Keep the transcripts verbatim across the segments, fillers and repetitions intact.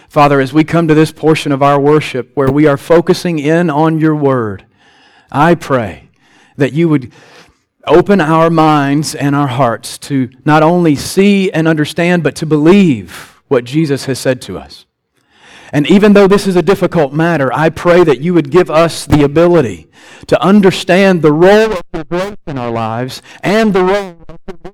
Father, as we come to this portion of our worship where we are focusing in on your word, I pray that you would open our minds and our hearts to not only see and understand, but to believe what Jesus has said to us. And even though this is a difficult matter, I pray that you would give us the ability to understand the role of your grace in our lives and the role of your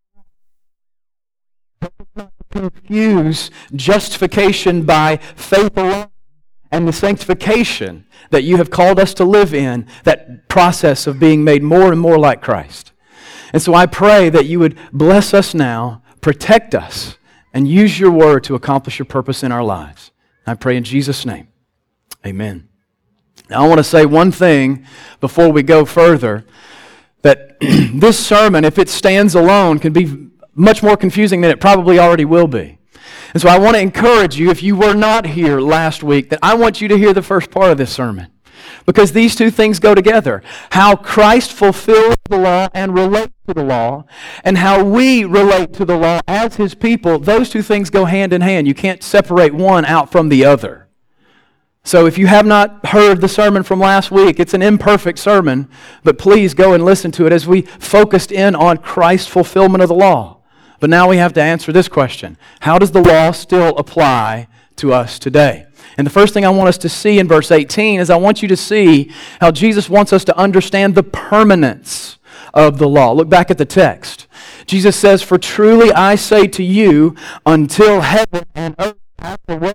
confuse justification by faith alone and the sanctification that you have called us to live in, that process of being made more and more like Christ. And so I pray that you would bless us now, protect us, and use your word to accomplish your purpose in our lives. I pray in Jesus' name. Amen. Now I want to say one thing before we go further, that this sermon, if it stands alone, can be much more confusing than it probably already will be. And so I want to encourage you, if you were not here last week, that I want you to hear the first part of this sermon. Because these two things go together. How Christ fulfills the law and relates to the law, and how we relate to the law as His people, those two things go hand in hand. You can't separate one out from the other. So if you have not heard the sermon from last week, it's an imperfect sermon, but please go and listen to it as we focused in on Christ's fulfillment of the law. But now we have to answer this question. How does the law still apply to us today? And the first thing I want us to see in verse eighteen is I want you to see how Jesus wants us to understand the permanence of the law. Look back at the text. Jesus says, "For truly I say to you, until heaven and earth pass away,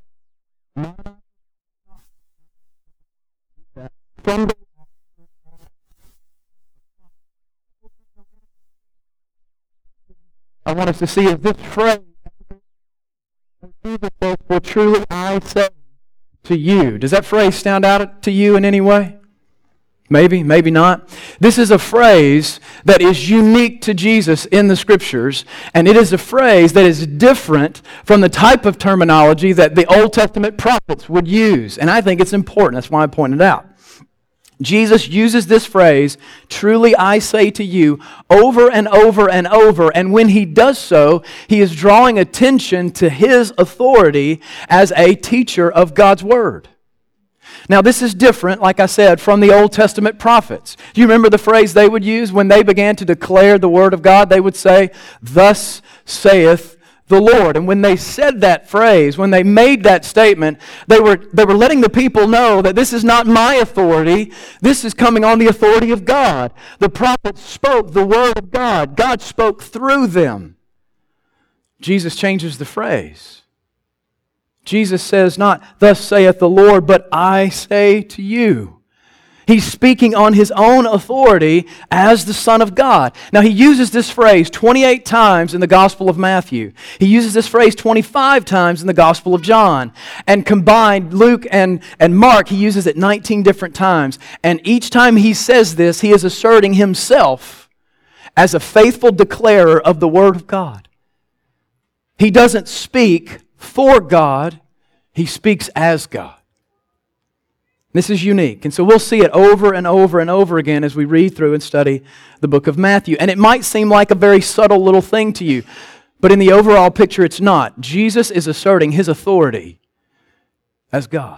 from the I want us to see if this phrase, Jesus says, "For truly I say to you." Does that phrase stand out to you in any way? Maybe, maybe not. This is a phrase that is unique to Jesus in the Scriptures, and it is a phrase that is different from the type of terminology that the Old Testament prophets would use. And I think it's important. That's why I pointed it out. Jesus uses this phrase, "Truly I say to you," over and over and over. And when He does so, He is drawing attention to His authority as a teacher of God's Word. Now this is different, like I said, from the Old Testament prophets. Do you remember the phrase they would use when they began to declare the Word of God? They would say, "Thus saith the Lord." And when they said that phrase, when they made that statement, they were, they were letting the people know that this is not my authority. This is coming on the authority of God. The prophets spoke the Word of God. God spoke through them. Jesus changes the phrase. Jesus says not, "Thus saith the Lord," but "I say to you." He's speaking on His own authority as the Son of God. Now, He uses this phrase twenty-eight times in the Gospel of Matthew. He uses this phrase twenty-five times in the Gospel of John. And combined, Luke and, and Mark, He uses it nineteen different times. And each time He says this, He is asserting Himself as a faithful declarer of the Word of God. He doesn't speak for God, He speaks as God. This is unique. And so we'll see it over and over and over again as we read through and study the book of Matthew. And it might seem like a very subtle little thing to you, but in the overall picture it's not. Jesus is asserting His authority as God.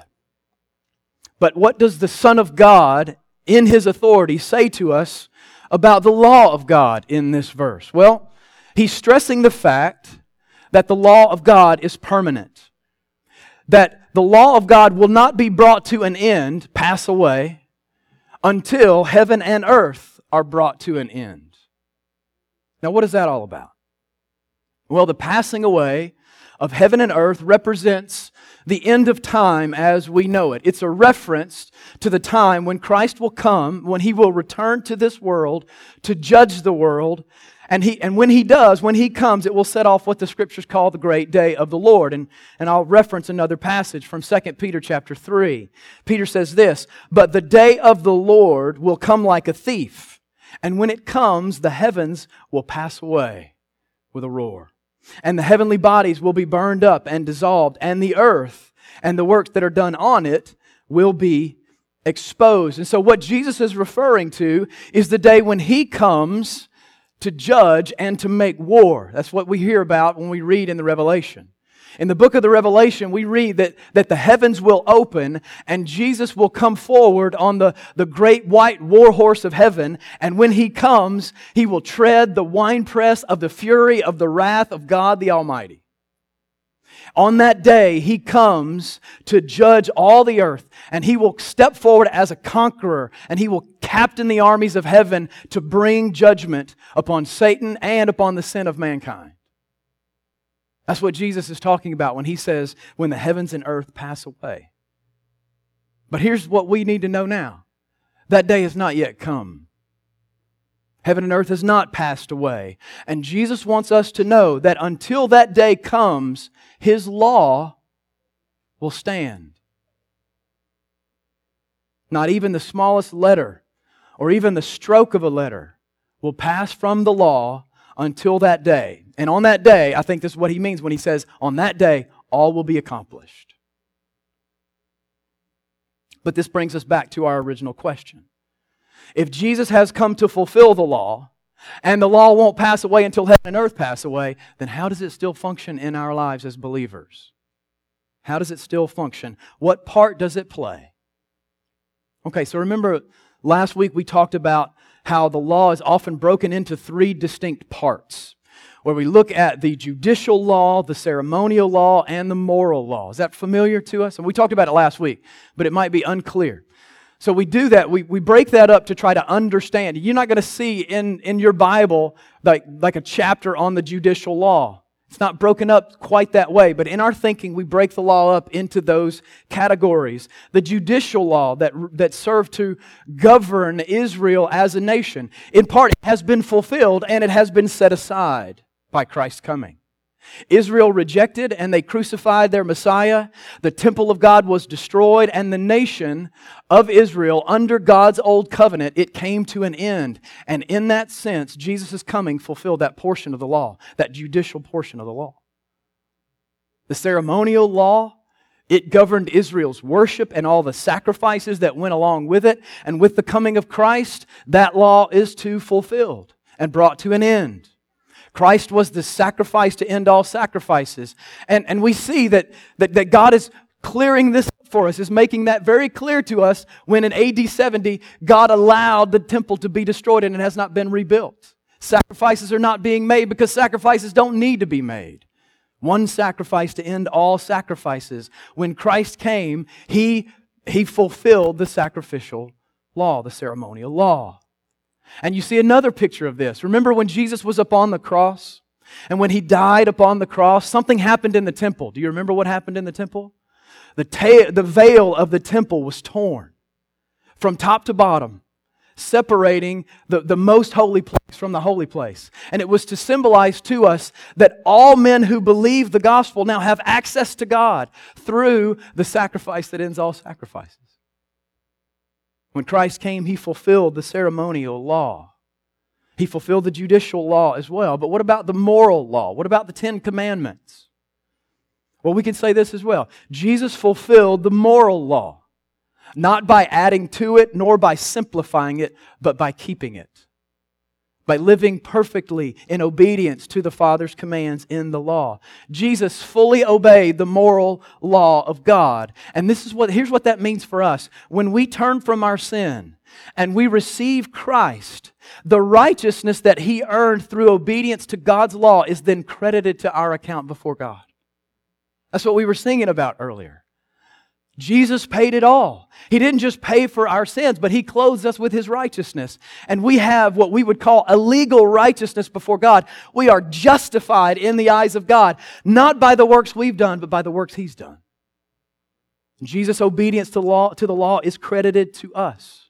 But what does the Son of God in His authority say to us about the law of God in this verse? Well, He's stressing the fact that the law of God is permanent. That the law of God will not be brought to an end, pass away, until heaven and earth are brought to an end. Now, what is that all about? Well, the passing away of heaven and earth represents the end of time as we know it. It's a reference to the time when Christ will come, when He will return to this world to judge the world. And he and when He does, when He comes, it will set off what the Scriptures call the great day of the Lord. And, and I'll reference another passage from Second Peter chapter three. Peter says this, "But the day of the Lord will come like a thief, and when it comes, the heavens will pass away with a roar. And the heavenly bodies will be burned up and dissolved, and the earth and the works that are done on it will be exposed." And so what Jesus is referring to is the day when He comes to judge and to make war. That's what we hear about when we read in the Revelation. In the book of the Revelation, we read that, that the heavens will open and Jesus will come forward on the, the great white war horse of heaven. And when He comes, He will tread the winepress of the fury of the wrath of God the Almighty. On that day, He comes to judge all the earth, and He will step forward as a conqueror, and He will captain the armies of heaven to bring judgment upon Satan and upon the sin of mankind. That's what Jesus is talking about when He says, when the heavens and earth pass away. But here's what we need to know now. That day has not yet come. Heaven and earth has not passed away. And Jesus wants us to know that until that day comes, His law will stand. Not even the smallest letter or even the stroke of a letter will pass from the law until that day. And on that day, I think this is what He means when He says, on that day, all will be accomplished. But this brings us back to our original question. If Jesus has come to fulfill the law, and the law won't pass away until heaven and earth pass away, then how does it still function in our lives as believers? How does it still function? What part does it play? Okay, so remember last week we talked about how the law is often broken into three distinct parts, where we look at the judicial law, the ceremonial law, and the moral law. Is that familiar to us? And we talked about it last week, but it might be unclear. So we do that, we, we break that up to try to understand. You're not going to see in, in your Bible like, like a chapter on the judicial law. It's not broken up quite that way, but in our thinking, we break the law up into those categories. The judicial law that, that served to govern Israel as a nation, in part, it has been fulfilled and it has been set aside by Christ's coming. Israel rejected and they crucified their Messiah. The temple of God was destroyed, and the nation of Israel, under God's old covenant, it came to an end. And in that sense, Jesus' coming fulfilled that portion of the law, that judicial portion of the law. The ceremonial law, it governed Israel's worship and all the sacrifices that went along with it. And with the coming of Christ, that law is too fulfilled and brought to an end. Christ was the sacrifice to end all sacrifices. And, and we see that, that, that God is clearing this up for us, is making that very clear to us when in A D seventy, God allowed the temple to be destroyed and it has not been rebuilt. Sacrifices are not being made because sacrifices don't need to be made. One sacrifice to end all sacrifices. When Christ came, He, he fulfilled the sacrificial law, the ceremonial law. And you see another picture of this. Remember when Jesus was upon the cross? And when He died upon the cross, something happened in the temple. Do you remember what happened in the temple? The, ta- the veil of the temple was torn from top to bottom, separating the, the most holy place from the holy place. And it was to symbolize to us that all men who believe the gospel now have access to God through the sacrifice that ends all sacrifices. When Christ came, He fulfilled the ceremonial law. He fulfilled the judicial law as well. But what about the moral law? What about the Ten Commandments? Well, we can say this as well. Jesus fulfilled the moral law, not by adding to it, nor by simplifying it, but by keeping it. By living perfectly in obedience to the Father's commands in the law. Jesus fully obeyed the moral law of God. And this is what, here's what that means for us. When we turn from our sin and we receive Christ, the righteousness that He earned through obedience to God's law is then credited to our account before God. That's what we were singing about earlier. Jesus paid it all. He didn't just pay for our sins, but He clothes us with His righteousness. And we have what we would call a legal righteousness before God. We are justified in the eyes of God, not by the works we've done, but by the works He's done. Jesus' obedience to law, to the law is credited to us.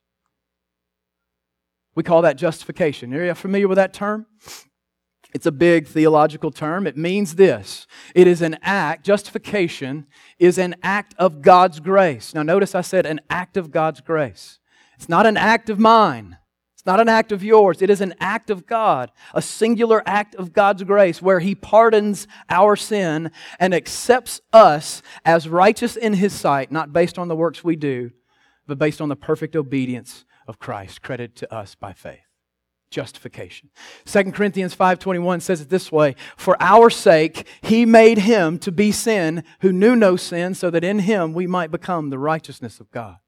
We call that justification. Are you familiar with that term? It's a big theological term. It means this. It is an act, justification is an act of God's grace. Now notice I said an act of God's grace. It's not an act of mine. It's not an act of yours. It is an act of God, a singular act of God's grace where He pardons our sin and accepts us as righteous in His sight, not based on the works we do, but based on the perfect obedience of Christ, credited to us by faith. justification. Second Corinthians five twenty-one says it this way, "For our sake He made Him to be sin who knew no sin, so that in Him we might become the righteousness of God."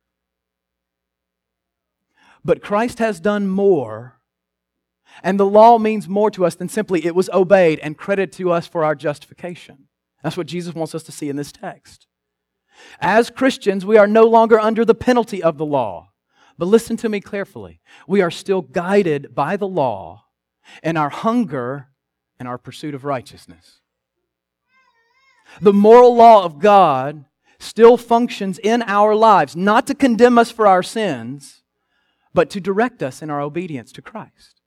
But Christ has done more, and the law means more to us than simply it was obeyed and credited to us for our justification. That's what Jesus wants us to see in this text. As Christians, we are no longer under the penalty of the law. But listen to me carefully. We are still guided by the law in our hunger and our pursuit of righteousness. The moral law of God still functions in our lives, not to condemn us for our sins, but to direct us in our obedience to Christ.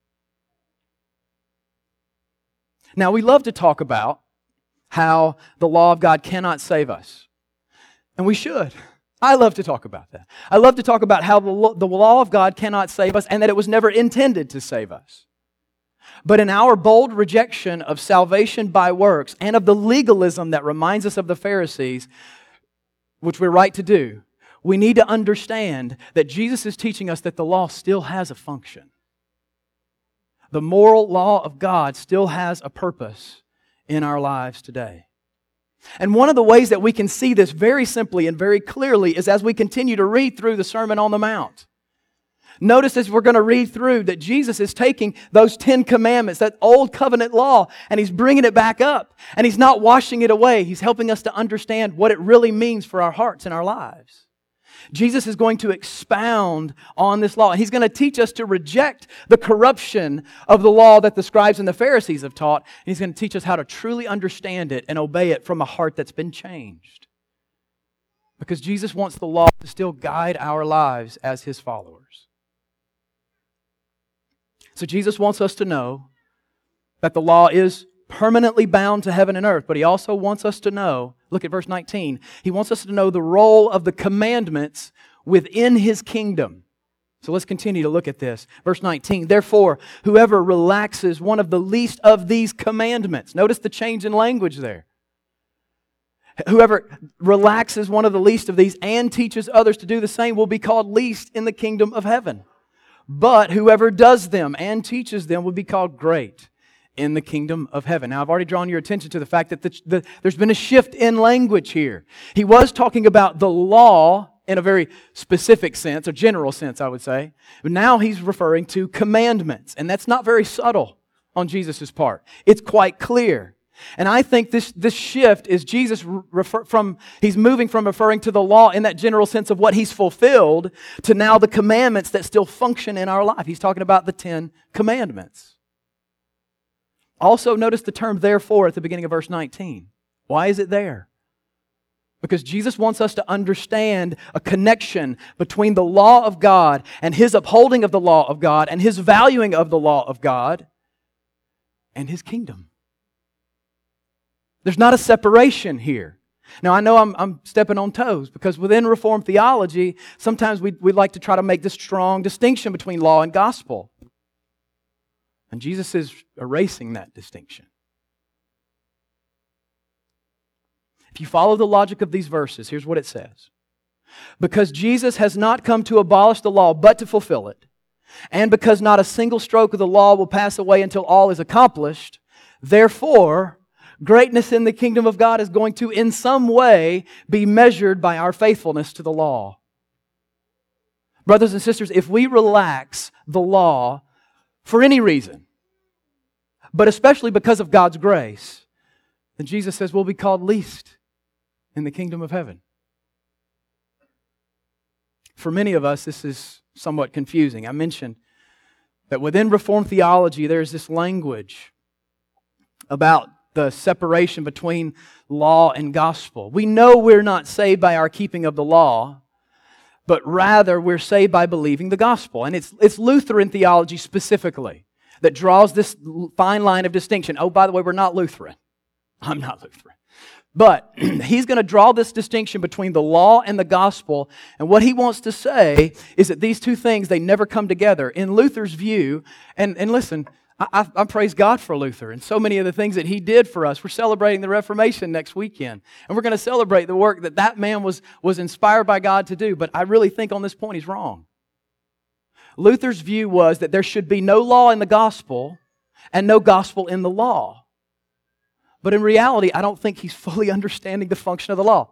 Now, we love to talk about how the law of God cannot save us. And we should. I love to talk about that. I love to talk about how the law, the law of God cannot save us and that it was never intended to save us. But in our bold rejection of salvation by works and of the legalism that reminds us of the Pharisees, which we're right to do, we need to understand that Jesus is teaching us that the law still has a function. The moral law of God still has a purpose in our lives today. And one of the ways that we can see this very simply and very clearly is as we continue to read through the Sermon on the Mount. Notice as we're going to read through that Jesus is taking those Ten Commandments, that old covenant law, and He's bringing it back up. And He's not washing it away. He's helping us to understand what it really means for our hearts and our lives. Jesus is going to expound on this law. And He's going to teach us to reject the corruption of the law that the scribes and the Pharisees have taught. And He's going to teach us how to truly understand it and obey it from a heart that's been changed. Because Jesus wants the law to still guide our lives as His followers. So Jesus wants us to know that the law is permanently bound to heaven and earth, but He also wants us to know, look at verse nineteen, He wants us to know the role of the commandments within His kingdom. So let's continue to look at this. Verse nineteen, "Therefore, whoever relaxes one of the least of these commandments," notice the change in language there. "Whoever relaxes one of the least of these and teaches others to do the same will be called least in the kingdom of heaven. But whoever does them and teaches them will be called great in the kingdom of heaven." Now, I've already drawn your attention to the fact that the, the, there's been a shift in language here. He was talking about the law in a very specific sense, a general sense, I would say. But now He's referring to commandments. And that's not very subtle on Jesus' part. It's quite clear. And I think this, this shift is Jesus refer, from, He's moving from referring to the law in that general sense of what He's fulfilled to now the commandments that still function in our life. He's talking about the Ten Commandments. Also, notice the term "therefore" at the beginning of verse nineteen. Why is it there? Because Jesus wants us to understand a connection between the law of God and His upholding of the law of God and His valuing of the law of God and His kingdom. There's not a separation here. Now, I know I'm, I'm stepping on toes because within Reformed theology, sometimes we, we like to try to make this strong distinction between law and gospel. And Jesus is erasing that distinction. If you follow the logic of these verses, here's what it says. Because Jesus has not come to abolish the law, but to fulfill it, and because not a single stroke of the law will pass away until all is accomplished, therefore, greatness in the kingdom of God is going to, in some way, be measured by our faithfulness to the law. Brothers and sisters, if we relax the law for any reason, but especially because of God's grace, then Jesus says we'll be called least in the kingdom of heaven. For many of us, this is somewhat confusing. I mentioned that within Reformed theology, there's this language about the separation between law and gospel. We know we're not saved by our keeping of the law, but rather we're saved by believing the gospel. And it's, it's Lutheran theology specifically that draws this fine line of distinction. Oh, by the way, we're not Lutheran. I'm not Lutheran. But he's going to draw this distinction between the law and the gospel. And what he wants to say is that these two things, they never come together. In Luther's view, and, and listen, I, I praise God for Luther and so many of the things that he did for us. We're celebrating the Reformation next weekend. And we're going to celebrate the work that that man was, was inspired by God to do. But I really think on this point he's wrong. Luther's view was that there should be no law in the gospel and no gospel in the law. But in reality, I don't think he's fully understanding the function of the law.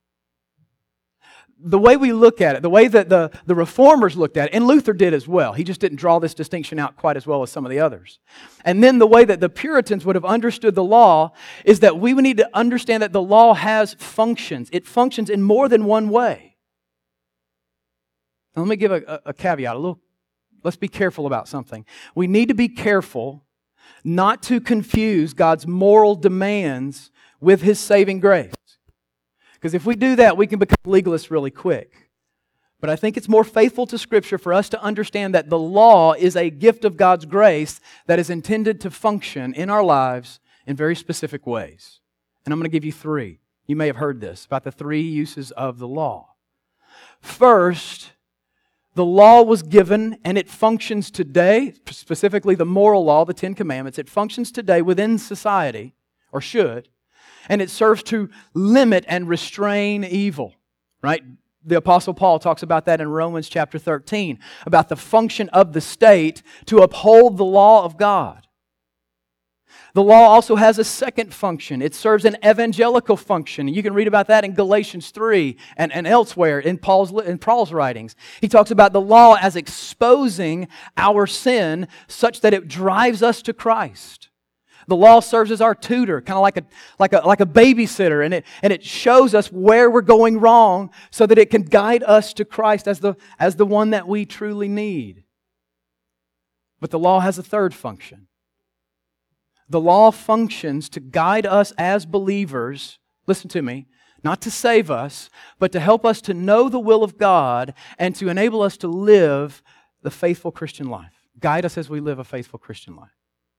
The way we look at it, the way that the, the Reformers looked at it, and Luther did as well. He just didn't draw this distinction out quite as well as some of the others. And then the way that the Puritans would have understood the law is that we would need to understand that the law has functions. It functions in more than one way. Now let me give a, a caveat, a little, let's be careful about something. We need to be careful not to confuse God's moral demands with His saving grace. Because if we do that, we can become legalists really quick. But I think it's more faithful to Scripture for us to understand that the law is a gift of God's grace that is intended to function in our lives in very specific ways. And I'm going to give you three. You may have heard this, about the three uses of the law. First, the law was given and it functions today, specifically the moral law, the Ten Commandments. It functions today within society, or should, and it serves to limit and restrain evil, right? The Apostle Paul talks about that in Romans chapter thirteen, about the function of the state to uphold the law of God. The law also has a second function. It serves an evangelical function. You can read about that in Galatians three and, and elsewhere in Paul's, in Paul's writings. He talks about the law as exposing our sin such that it drives us to Christ. The law serves as our tutor, kind of like a, like a, like a babysitter, and it, and it shows us where we're going wrong so that it can guide us to Christ as the, as the one that we truly need. But the law has a third function. The law functions to guide us as believers, listen to me, not to save us, but to help us to know the will of God and to enable us to live the faithful Christian life. Guide us as we live a faithful Christian life.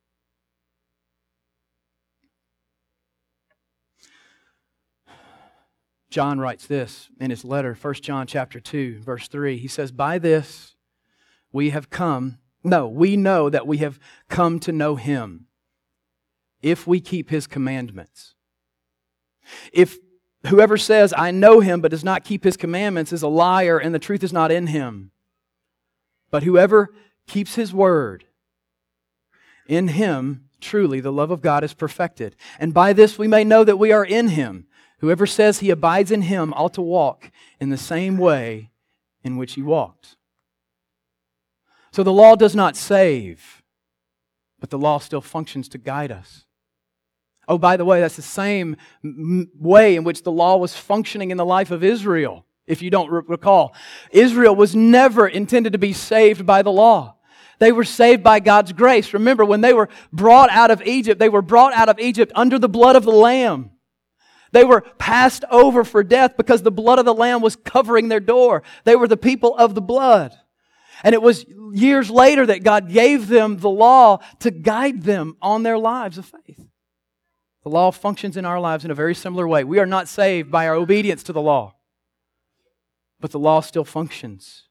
John writes this in his letter, First John chapter two, verse three. He says, "By this we have come, no, we know that we have come to know Him, if we keep His commandments. If whoever says, 'I know Him,' but does not keep His commandments is a liar, and the truth is not in him. But whoever keeps His word, in Him truly the love of God is perfected. And by this we may know that we are in Him. Whoever says he abides in Him ought to walk in the same way in which He walked." So the law does not save, but the law still functions to guide us. Oh, by the way, that's the same way in which the law was functioning in the life of Israel, if you don't recall. Israel was never intended to be saved by the law. They were saved by God's grace. Remember, when they were brought out of Egypt, they were brought out of Egypt under the blood of the Lamb. They were passed over for death because the blood of the Lamb was covering their door. They were the people of the blood. And it was years later that God gave them the law to guide them on their lives of faith. The law functions in our lives in a very similar way. We are not saved by our obedience to the law, but the law still functions.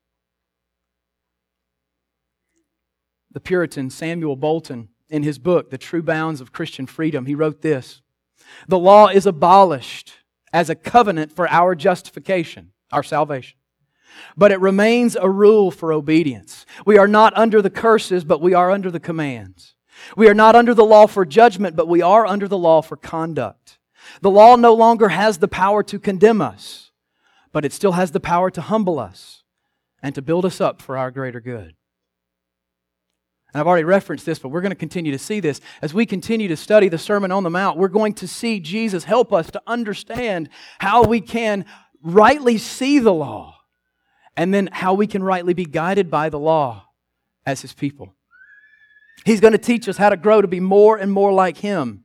The Puritan Samuel Bolton, in his book, The True Bounds of Christian Freedom, he wrote this: "The law is abolished as a covenant for our justification, our salvation. But it remains a rule for obedience. We are not under the curses, but we are under the commands. We are not under the law for judgment, but we are under the law for conduct. The law no longer has the power to condemn us, but it still has the power to humble us and to build us up for our greater good." And I've already referenced this, but we're going to continue to see this. As we continue to study the Sermon on the Mount, we're going to see Jesus help us to understand how we can rightly see the law, and then how we can rightly be guided by the law as His people. He's going to teach us how to grow to be more and more like Him,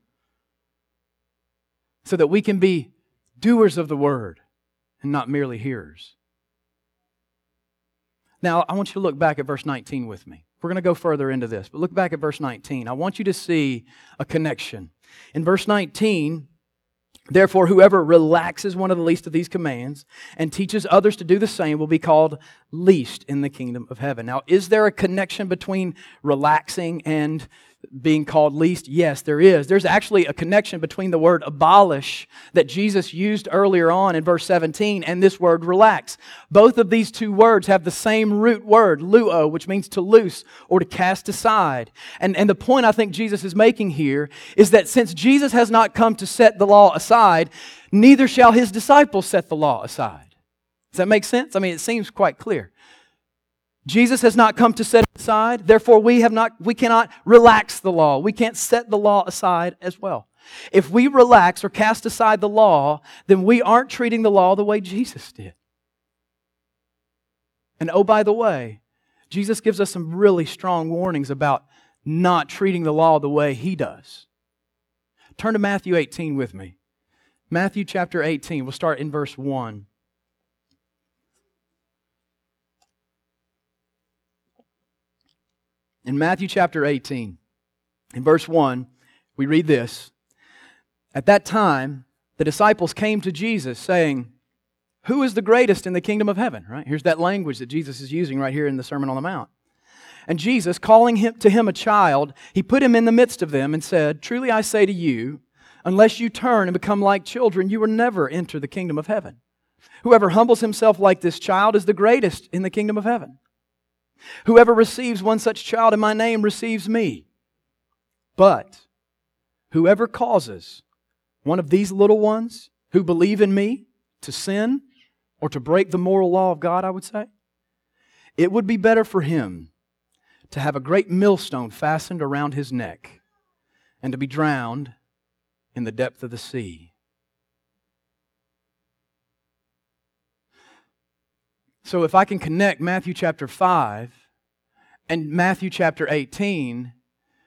so that we can be doers of the Word and not merely hearers. Now, I want you to look back at verse nineteen with me. We're going to go further into this, but look back at verse nineteen. I want you to see a connection. In verse nineteen, "Therefore, whoever relaxes one of the least of these commands and teaches others to do the same will be called least in the kingdom of heaven." Now, is there a connection between relaxing and being called least? Yes, there is. There's actually a connection between the word abolish that Jesus used earlier on in verse seventeen and this word relax. Both of these two words have the same root word, luo, which means to loose or to cast aside. And, and the point I think Jesus is making here is that since Jesus has not come to set the law aside, neither shall His disciples set the law aside. Does that make sense? I mean, it seems quite clear. Jesus has not come to set it aside, therefore we have not we cannot relax the law. We can't set the law aside as well. If we relax or cast aside the law, then we aren't treating the law the way Jesus did. And oh, by the way, Jesus gives us some really strong warnings about not treating the law the way He does. Turn to Matthew eighteen with me. Matthew chapter eighteen, we'll start in verse one. In Matthew chapter eighteen, in verse one, we read this. At that time, the disciples came to Jesus saying, "Who is the greatest in the kingdom of heaven?" Right? Here's that language that Jesus is using right here in the Sermon on the Mount. And Jesus, calling him to him a child, He put him in the midst of them and said, "Truly I say to you, unless you turn and become like children, you will never enter the kingdom of heaven. Whoever humbles himself like this child is the greatest in the kingdom of heaven. Whoever receives one such child in my name receives me. But whoever causes one of these little ones who believe in me to sin or to break the moral law of God," I would say, "it would be better for him to have a great millstone fastened around his neck and to be drowned in the depth of the sea." So if I can connect Matthew chapter five and Matthew chapter eighteen,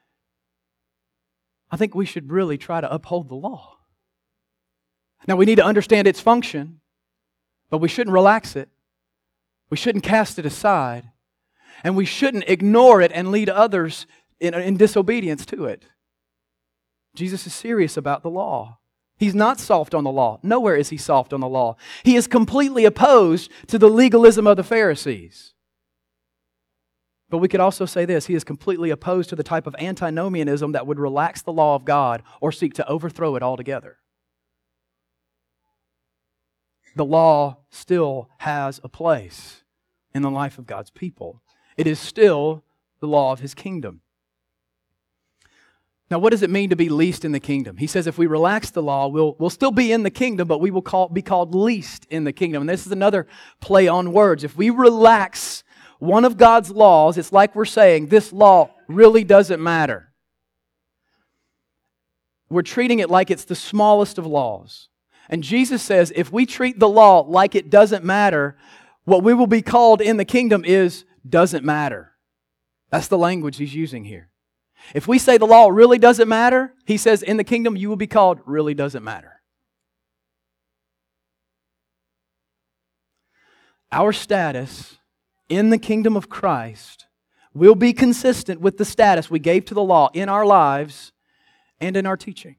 I think we should really try to uphold the law. Now we need to understand its function, but we shouldn't relax it. We shouldn't cast it aside. And we shouldn't ignore it and lead others in, in disobedience to it. Jesus is serious about the law. He's not soft on the law. Nowhere is He soft on the law. He is completely opposed to the legalism of the Pharisees. But we could also say this: He is completely opposed to the type of antinomianism that would relax the law of God or seek to overthrow it altogether. The law still has a place in the life of God's people. It is still the law of His kingdom. Now, what does it mean to be least in the kingdom? He says if we relax the law, we'll, we'll still be in the kingdom, but we will call, be called least in the kingdom. And this is another play on words. If we relax one of God's laws, it's like we're saying this law really doesn't matter. We're treating it like it's the smallest of laws. And Jesus says if we treat the law like it doesn't matter, what we will be called in the kingdom is doesn't matter. That's the language He's using here. If we say the law really doesn't matter, He says in the kingdom you will be called really doesn't matter. Our status in the kingdom of Christ will be consistent with the status we gave to the law in our lives and in our teaching.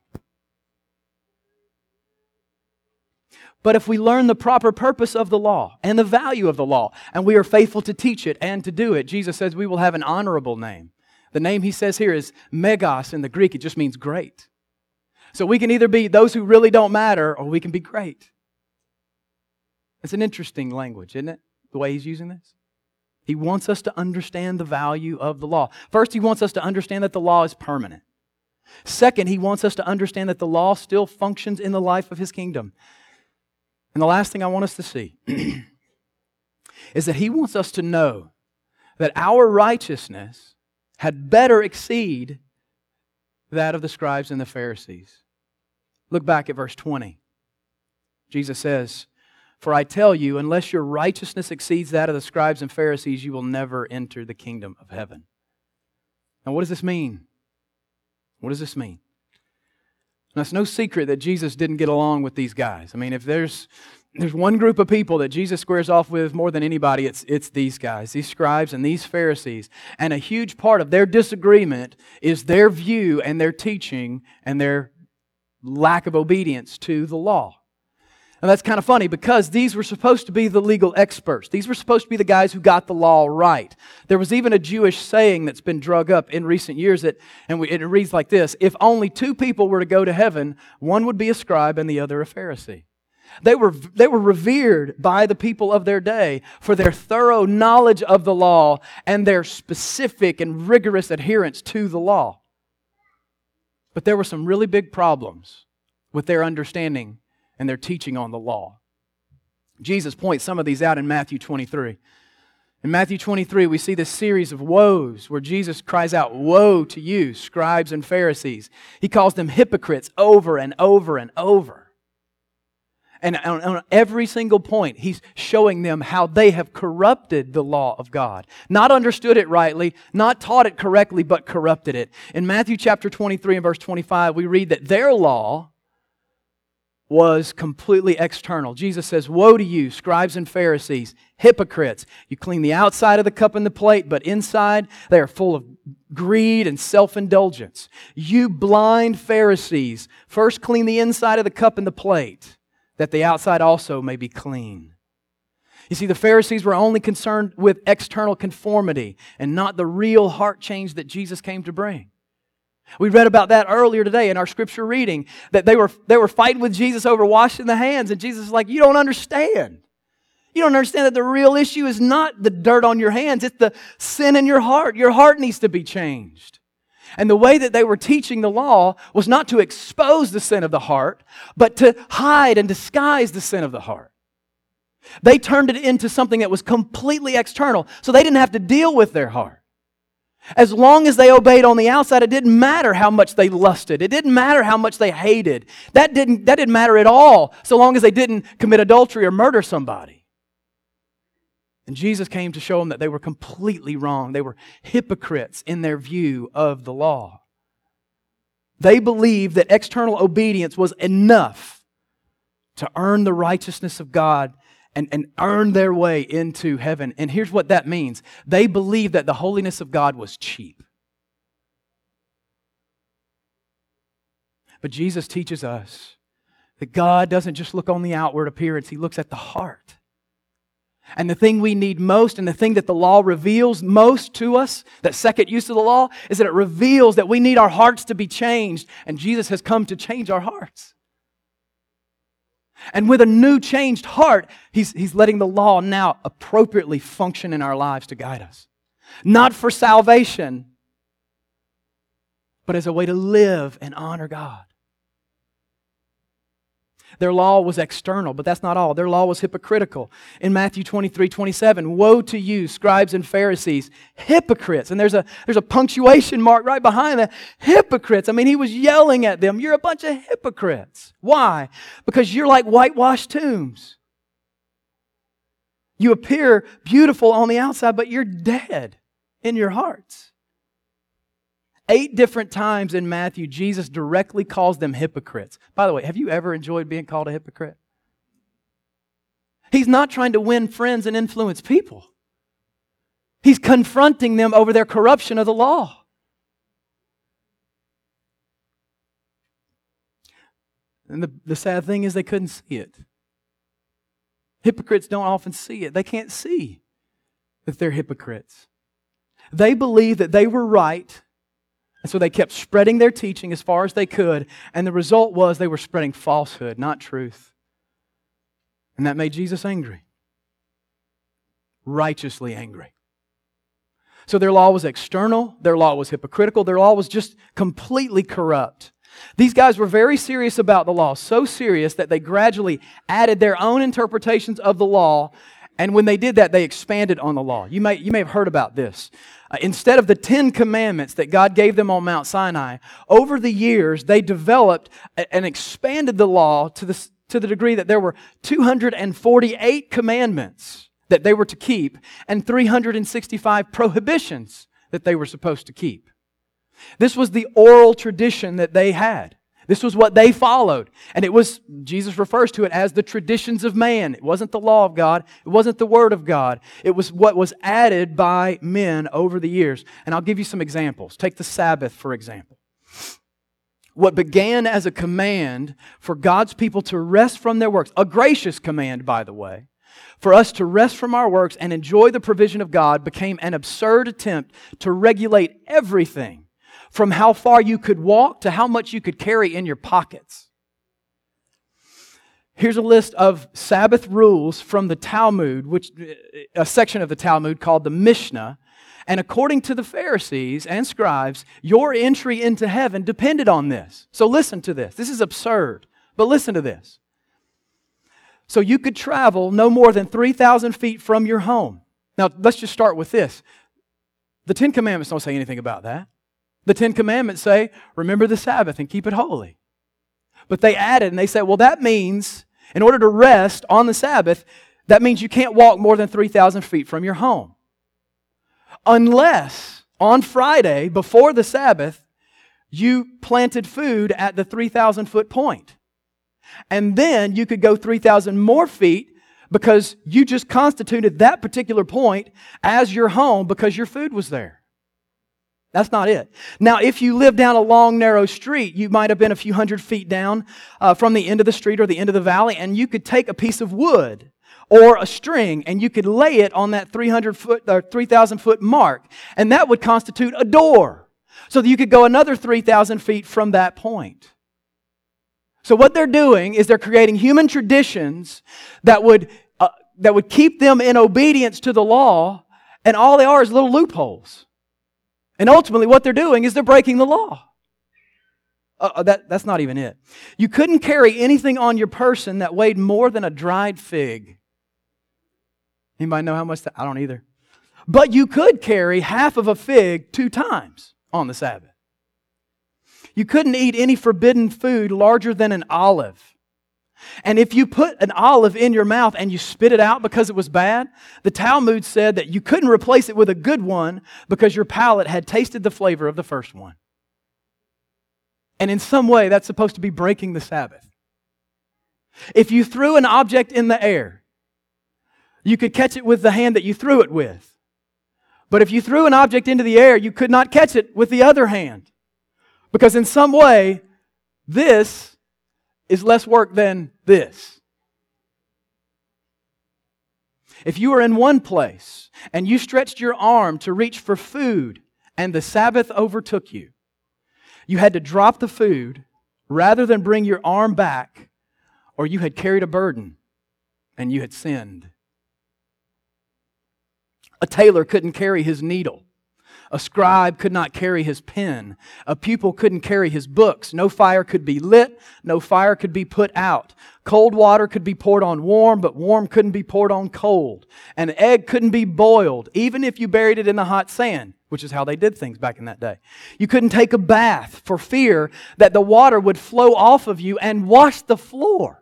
But if we learn the proper purpose of the law and the value of the law, and we are faithful to teach it and to do it, Jesus says we will have an honorable name. The name He says here is Megas in the Greek. It just means great. So we can either be those who really don't matter, or we can be great. It's an interesting language, isn't it? The way He's using this. He wants us to understand the value of the law. First, He wants us to understand that the law is permanent. Second, He wants us to understand that the law still functions in the life of His kingdom. And the last thing I want us to see is that He wants us to know that our righteousness had better exceed that of the scribes and the Pharisees. Look back at verse twenty. Jesus says, "For I tell you, unless your righteousness exceeds that of the scribes and Pharisees, you will never enter the kingdom of heaven." Now what does this mean? What does this mean? Now it's no secret that Jesus didn't get along with these guys. I mean, if there's There's one group of people that Jesus squares off with more than anybody, it's, it's these guys, these scribes and these Pharisees. And a huge part of their disagreement is their view and their teaching and their lack of obedience to the law. And that's kind of funny because these were supposed to be the legal experts. These were supposed to be the guys who got the law right. There was even a Jewish saying that's been drug up in recent years, that, and we, it reads like this: if only two people were to go to heaven, one would be a scribe and the other a Pharisee. They were, they were revered by the people of their day for their thorough knowledge of the law and their specific and rigorous adherence to the law. But there were some really big problems with their understanding and their teaching on the law. Jesus points some of these out in Matthew twenty-three. In Matthew twenty-three, we see this series of woes where Jesus cries out, "Woe to you, scribes and Pharisees." He calls them hypocrites over and over and over. And on, on every single point, He's showing them how they have corrupted the law of God. Not understood it rightly, not taught it correctly, but corrupted it. In Matthew chapter twenty-three and verse twenty-five, we read that their law was completely external. Jesus says, "Woe to you, scribes and Pharisees, hypocrites! You clean the outside of the cup and the plate, but inside they are full of greed and self-indulgence. You blind Pharisees, first clean the inside of the cup and the plate, that the outside also may be clean." You see, the Pharisees were only concerned with external conformity and not the real heart change that Jesus came to bring. We read about that earlier today in our scripture reading, that they were, they were fighting with Jesus over washing the hands, and Jesus is like, "You don't understand. You don't understand that the real issue is not the dirt on your hands, it's the sin in your heart. Your heart needs to be changed." And the way that they were teaching the law was not to expose the sin of the heart, but to hide and disguise the sin of the heart. They turned it into something that was completely external, so they didn't have to deal with their heart. As long as they obeyed on the outside, it didn't matter how much they lusted. It didn't matter how much they hated. That didn't, that didn't matter at all, so long as they didn't commit adultery or murder somebody. And Jesus came to show them that they were completely wrong. They were hypocrites in their view of the law. They believed that external obedience was enough to earn the righteousness of God and, and earn their way into heaven. And here's what that means. They believed that the holiness of God was cheap. But Jesus teaches us that God doesn't just look on the outward appearance. He looks at the heart. And the thing we need most, and the thing that the law reveals most to us, that second use of the law, is that it reveals that we need our hearts to be changed. And Jesus has come to change our hearts. And with a new changed heart, he's, he's letting the law now appropriately function in our lives to guide us. Not for salvation, but as a way to live and honor God. Their law was external, but that's not all. Their law was hypocritical. In Matthew twenty-three, twenty-seven, "Woe to you, scribes and Pharisees, hypocrites." And there's a, there's a punctuation mark right behind that. Hypocrites. I mean, he was yelling at them. You're a bunch of hypocrites. Why? Because you're like whitewashed tombs. You appear beautiful on the outside, but you're dead in your hearts. Eight different times in Matthew, Jesus directly calls them hypocrites. By the way, have you ever enjoyed being called a hypocrite? He's not trying to win friends and influence people. He's confronting them over their corruption of the law. And the, the sad thing is they couldn't see it. Hypocrites don't often see it. They can't see that they're hypocrites. They believe that they were right, and so they kept spreading their teaching as far as they could, and the result was they were spreading falsehood, not truth. And that made Jesus angry. Righteously angry. So their law was external, their law was hypocritical, their law was just completely corrupt. These guys were very serious about the law, so serious that they gradually added their own interpretations of the law, and when they did that, they expanded on the law. You may, you may have heard about this. Uh, instead of the Ten Commandments that God gave them on Mount Sinai, over the years, they developed and expanded the law to the, to the degree that there were two hundred forty-eight commandments that they were to keep and three hundred sixty-five prohibitions that they were supposed to keep. This was the oral tradition that they had. This was what they followed. And it was, Jesus refers to it as the traditions of man. It wasn't the law of God. It wasn't the Word of God. It was what was added by men over the years. And I'll give you some examples. Take the Sabbath, for example. what began as a command for God's people to rest from their works, a gracious command, by the way, for us to rest from our works and enjoy the provision of God, became an absurd attempt to regulate everything from how far you could walk to how much you could carry in your pockets. Here's a list of Sabbath rules from the Talmud, which a section of the Talmud called the Mishnah. And according to the Pharisees and scribes, your entry into heaven depended on this. So listen to this. This is absurd, but listen to this. So you could travel no more than three thousand feet from your home. Now, let's just start with this. The Ten Commandments don't say anything about that. The Ten Commandments say, remember the Sabbath and keep it holy. But they added and they said, well, that means in order to rest on the Sabbath, that means you can't walk more than three thousand feet from your home. Unless on Friday, before the Sabbath, you planted food at the three thousand foot point. And then you could go three thousand more feet because you just constituted that particular point as your home because your food was there. That's not it. Now, if you live down a long, narrow street, you might have been a few hundred feet down uh, from the end of the street or the end of the valley, and you could take a piece of wood or a string, and you could lay it on that three hundred foot or three thousand foot mark, and that would constitute a door, so that you could go another three thousand feet from that point. So what they're doing is they're creating human traditions that would uh, that would keep them in obedience to the law, and all they are is little loopholes. And ultimately, what they're doing is they're breaking the law. Uh, that, that's not even it. You couldn't carry anything on your person that weighed more than a dried fig. Anybody know how much that? I don't either. But you could carry half of a fig two times on the Sabbath. You couldn't eat any forbidden food larger than an olive. And if you put an olive in your mouth and you spit it out because it was bad, the Talmud said that you couldn't replace it with a good one because your palate had tasted the flavor of the first one. And in some way, that's supposed to be breaking the Sabbath. If you threw an object in the air, you could catch it with the hand that you threw it with. But if you threw an object into the air, you could not catch it with the other hand. Because in some way, this is less work than this. If you were in one place and you stretched your arm to reach for food and the Sabbath overtook you, you had to drop the food rather than bring your arm back, or you had carried a burden and you had sinned. A tailor couldn't carry his needle. A scribe could not carry his pen. A pupil couldn't carry his books. No fire could be lit. No fire could be put out. Cold water could be poured on warm, but warm couldn't be poured on cold. An egg couldn't be boiled, even if you buried it in the hot sand, which is how they did things back in that day. You couldn't take a bath for fear that the water would flow off of you and wash the floor.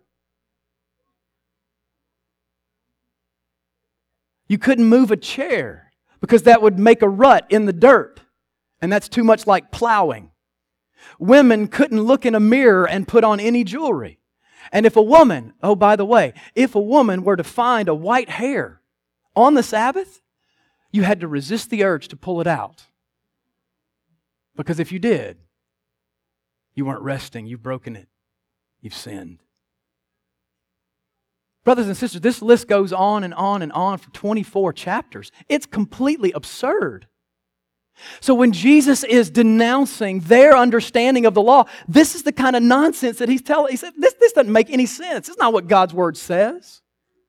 You couldn't move a chair because that would make a rut in the dirt, and that's too much like plowing. Women couldn't look in a mirror and put on any jewelry. And if a woman, oh, by the way, if a woman were to find a white hair on the Sabbath, you had to resist the urge to pull it out. Because if you did, you weren't resting, you've broken it, you've sinned. Brothers and sisters, this list goes on and on and on for twenty-four chapters. It's completely absurd. So when Jesus is denouncing their understanding of the law, this is the kind of nonsense that he's telling. He said, this, this doesn't make any sense. It's not what God's Word says.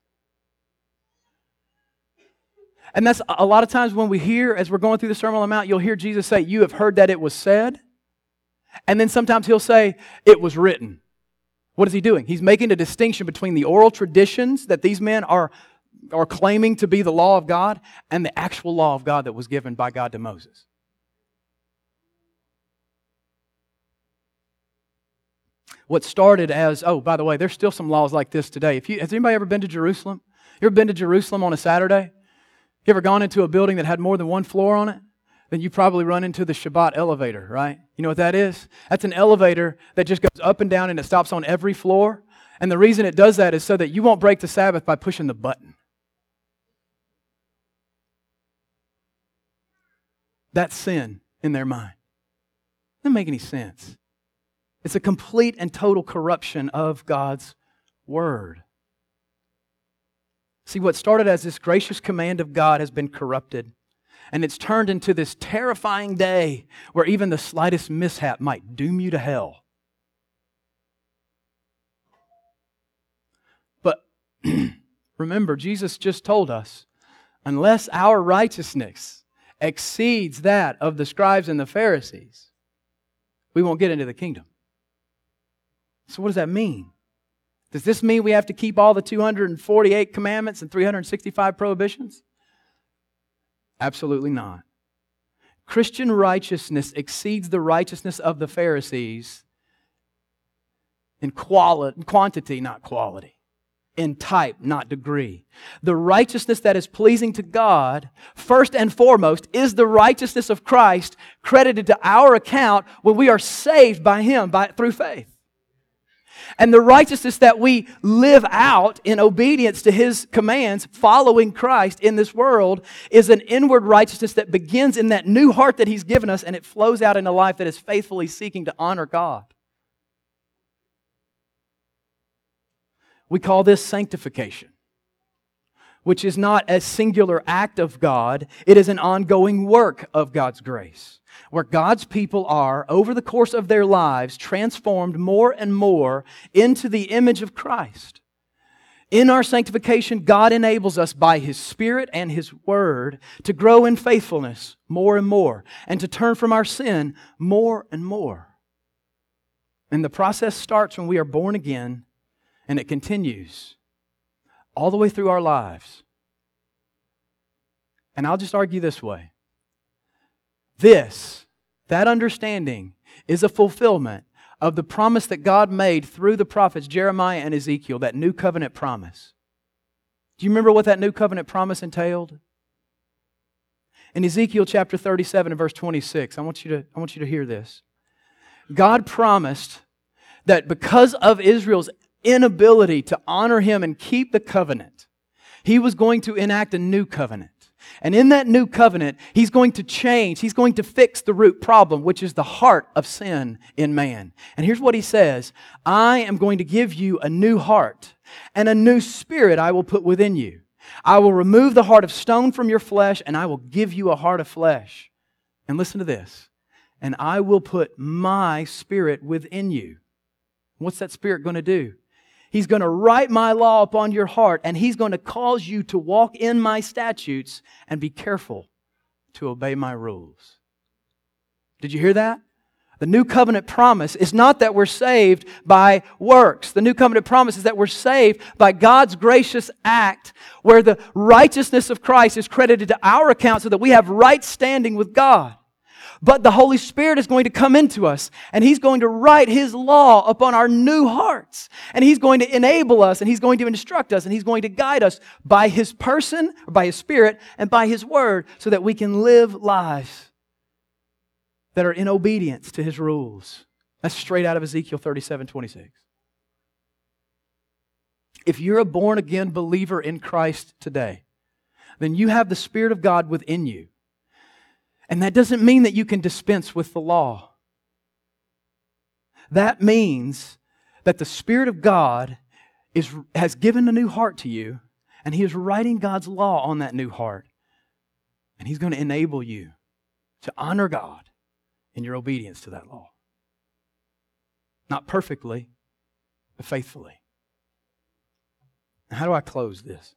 And that's a lot of times when we hear, as we're going through the Sermon on the Mount, you'll hear Jesus say, you have heard that it was said. And then sometimes he'll say, it was written. What is he doing? He's making a distinction between the oral traditions that these men are, are claiming to be the law of God and the actual law of God that was given by God to Moses. What started as, oh, by the way, there's still some laws like this today. If you, has anybody ever been to Jerusalem? You ever been to Jerusalem on a Saturday? You ever gone into a building that had more than one floor on it? Then you probably run into the Shabbat elevator, right? You know what that is? That's an elevator that just goes up and down and it stops on every floor. And the reason it does that is so that you won't break the Sabbath by pushing the button. That's sin in their mind. Doesn't make any sense. It's a complete and total corruption of God's Word. See, what started as this gracious command of God has been corrupted. And it's turned into this terrifying day where even the slightest mishap might doom you to hell. But remember, Jesus just told us, unless our righteousness exceeds that of the scribes and the Pharisees, we won't get into the kingdom. So what does that mean? Does this mean we have to keep all the two hundred forty-eight commandments and three hundred sixty-five prohibitions? Absolutely not. Christian righteousness exceeds the righteousness of the Pharisees in quality, quantity, not quality. In type, not degree. The righteousness that is pleasing to God, first and foremost, is the righteousness of Christ credited to our account when we are saved by Him by, through faith. And the righteousness that we live out in obedience to His commands, following Christ in this world, is an inward righteousness that begins in that new heart that He's given us, and it flows out in a life that is faithfully seeking to honor God. We call this sanctification, which is not a singular act of God. It is an ongoing work of God's grace, where God's people are, over the course of their lives, transformed more and more into the image of Christ. In our sanctification, God enables us by His Spirit and His Word to grow in faithfulness more and more, and to turn from our sin more and more. And the process starts when we are born again, and it continues all the way through our lives. And I'll just argue this way. This, that understanding, is a fulfillment of the promise that God made through the prophets Jeremiah and Ezekiel, that new covenant promise. Do you remember what that new covenant promise entailed? In Ezekiel chapter thirty-seven and verse twenty-six, I want you to, I want you to hear this. God promised that because of Israel's inability to honor Him and keep the covenant, He was going to enact a new covenant. And in that new covenant, He's going to change, He's going to fix the root problem, which is the heart of sin in man. And here's what He says: I am going to give you a new heart, and a new spirit I will put within you. I will remove the heart of stone from your flesh, and I will give you a heart of flesh. And listen to this: and I will put my Spirit within you. What's that Spirit going to do? He's going to write my law upon your heart, and He's going to cause you to walk in my statutes and be careful to obey my rules. Did you hear that? The new covenant promise is not that we're saved by works. The new covenant promise is that we're saved by God's gracious act, where the righteousness of Christ is credited to our account so that we have right standing with God. But the Holy Spirit is going to come into us, and He's going to write His law upon our new hearts. And He's going to enable us, and He's going to instruct us, and He's going to guide us by His person, or by His Spirit, and by His Word, so that we can live lives that are in obedience to His rules. That's straight out of Ezekiel thirty-seven twenty-six. If you're a born-again believer in Christ today, then you have the Spirit of God within you. And that doesn't mean that you can dispense with the law. That means that the Spirit of God is, has given a new heart to you, and He is writing God's law on that new heart. And He's going to enable you to honor God in your obedience to that law. Not perfectly, but faithfully. Now, how do I close this?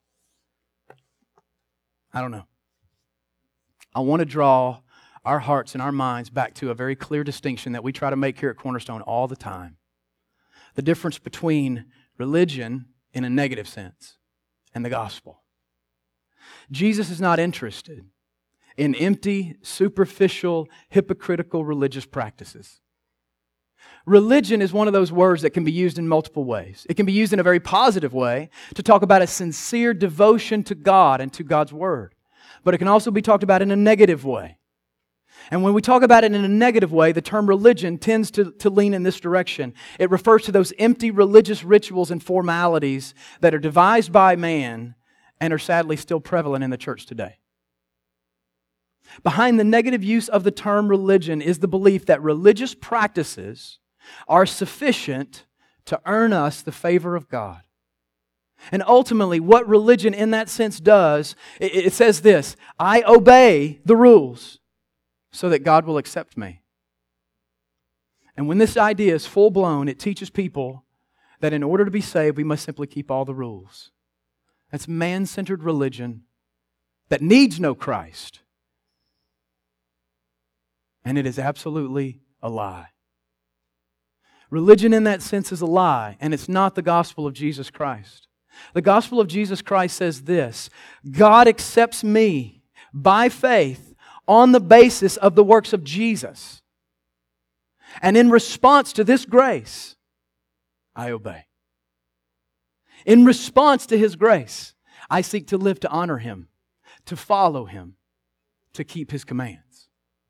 I don't know. I want to draw our hearts and our minds back to a very clear distinction that we try to make here at Cornerstone all the time. The difference between religion in a negative sense and the gospel. Jesus is not interested in empty, superficial, hypocritical religious practices. Religion is one of those words that can be used in multiple ways. It can be used in a very positive way to talk about a sincere devotion to God and to God's Word. But it can also be talked about in a negative way. And when we talk about it in a negative way, the term religion tends to, to lean in this direction. It refers to those empty religious rituals and formalities that are devised by man and are sadly still prevalent in the church today. Behind the negative use of the term religion is the belief that religious practices are sufficient to earn us the favor of God. And ultimately, what religion in that sense does, it, it says this: I obey the rules so that God will accept me. And when this idea is full blown, it teaches people that in order to be saved, we must simply keep all the rules. That's man-centered religion that needs no Christ. And it is absolutely a lie. Religion in that sense is a lie, and it's not the gospel of Jesus Christ. The gospel of Jesus Christ says this: God accepts me by faith on the basis of the works of Jesus. And in response to this grace, I obey. In response to His grace, I seek to live to honor Him, to follow Him, to keep His commands.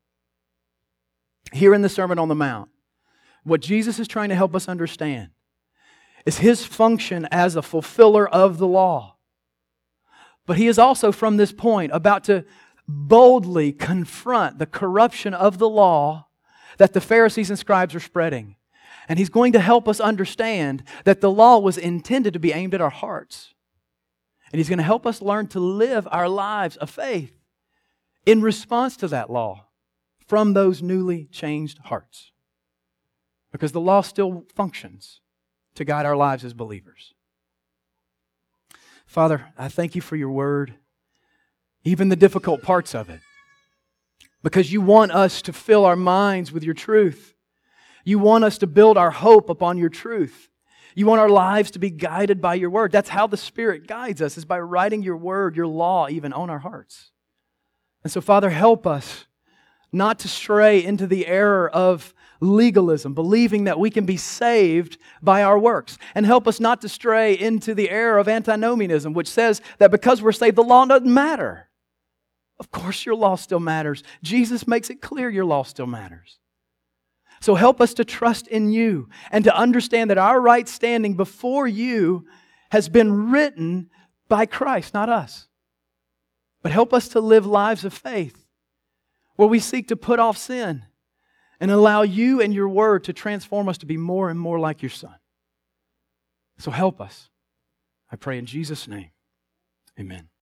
Here in the Sermon on the Mount, what Jesus is trying to help us understand is His function as a fulfiller of the law. But He is also, from this point, about to boldly confront the corruption of the law that the Pharisees and scribes are spreading. And He's going to help us understand that the law was intended to be aimed at our hearts. And He's going to help us learn to live our lives of faith in response to that law from those newly changed hearts. Because the law still functions to guide our lives as believers. Father, I thank You for Your Word, even the difficult parts of it, because You want us to fill our minds with Your truth. You want us to build our hope upon Your truth. You want our lives to be guided by Your Word. That's how the Spirit guides us, is by writing Your Word, Your law, even on our hearts. And so, Father, help us not to stray into the error of legalism, believing that we can be saved by our works. And help us not to stray into the error of antinomianism, which says that because we're saved, the law doesn't matter. Of course Your law still matters. Jesus makes it clear Your law still matters. So help us to trust in You and to understand that our right standing before You has been written by Christ, not us. But help us to live lives of faith where we seek to put off sin and allow You and Your Word to transform us to be more and more like Your Son. So help us. I pray in Jesus' name. Amen.